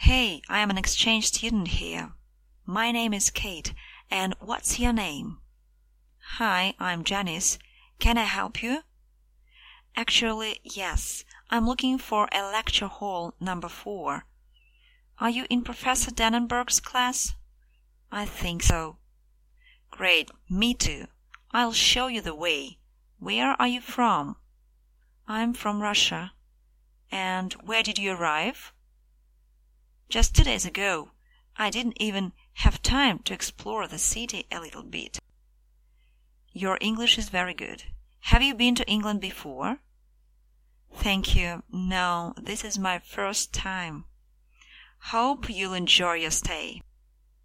Hey, I am an exchange student here. My name is Kate, and what's your name? Hi, I'm Janice. Can I help you? Actually, yes. I'm looking for a lecture hall number 4. Are you in Professor Dannenberg's class? I think so. Great, me too. I'll show you the way. Where are you from? I'm from Russia. And where did you arrive? Just 2 days ago. I didn't even have time to explore the city a little bit. Your English is very good. Have you been to England before? Thank you. No, this is my first time. Hope you'll enjoy your stay.